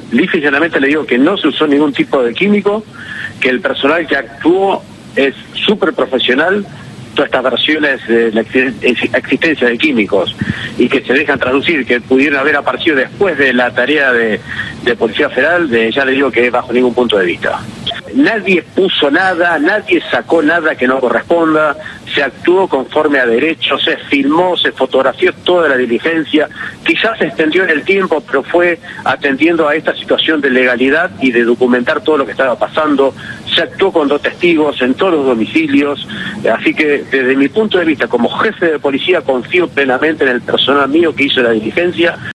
Lisa y llanamente le digo que no se usó ningún tipo de químico, que el personal que actuó es súper profesional, todas estas versiones de la existencia de químicos y que se dejan traducir, que pudieron haber aparecido después de la tarea de Policía Federal, ya le digo que bajo ningún punto de vista. Nadie puso nada, nadie sacó nada que no corresponda, se actuó conforme a derecho, se filmó, se fotografió toda la diligencia, quizás se extendió en el tiempo, pero fue atendiendo a esta situación de legalidad y de documentar todo lo que estaba pasando, se actuó con 2 testigos en todos los domicilios, así que desde mi punto de vista como jefe de policía confío plenamente en el personal mío que hizo la diligencia.